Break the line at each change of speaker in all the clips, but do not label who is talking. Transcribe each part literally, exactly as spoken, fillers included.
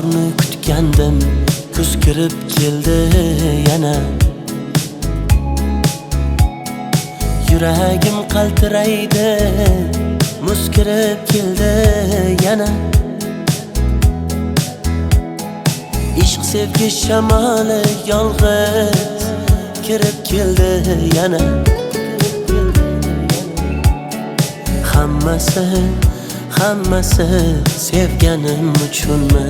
bahorni kutgandim, kuz kirib keldi yana. Yuragim qaltiraydi, muz kirib keldi yana. Ishq sevgi shamoli yolg'iz kirib keldi yana. Hammasi, hammasi sevganim uchunmi?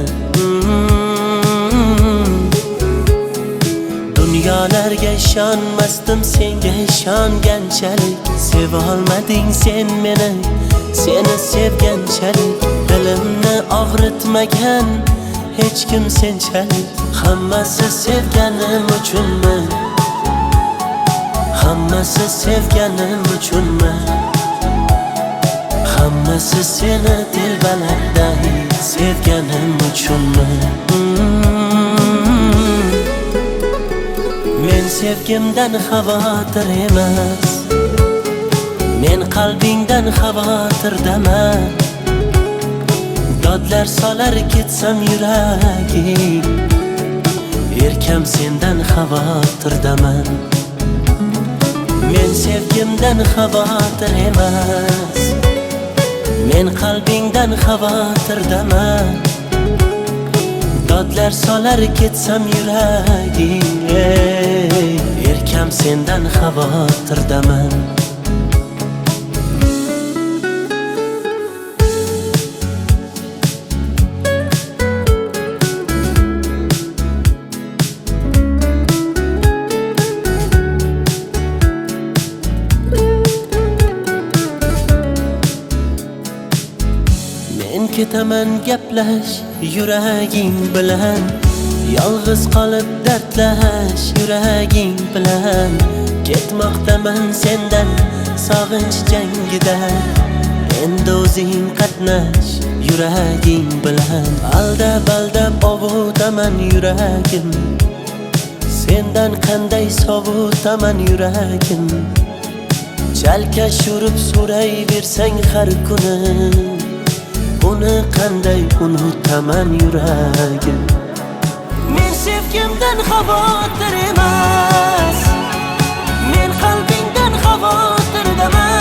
Dunyolarga ishonmasdim, senga ishonganchalik. Seva olmading sen meni, seni sevganchalik. Dilimni og'ritmagan hech kim senchalik. Hammasi sevganim uchunmi? Hammasi sevganim uchunmi? Hammasi seni dilbalarday sevganim uchunmi? Men sevgimdan xavotir emas, men qalbingdan xavotirdaman. Dodlar solar ketsam yuraging, erkam sendan xavotirdaman. Men sevgimdan xavotir emas, men qalbingdan xavotirdaman. Dodlar solar ketsam yuraging, erkam sendan xavotirdaman. Men ketaman gaplash yuraging bilan, yolg'iz qolib dardlash yuraging bilan. Ketmoqdaman sendan sog'inch jangida, endi o'zing qatnash yuraging bilan. Aldab aldab ovutaman yuragim, sendan qanday sovutaman yuragim. Chalkash urib so'rayversang har kuni, uni qanday unutaman yuragim. Men sevgimdan xavotir emas, men qalbingdan xavotirdaman.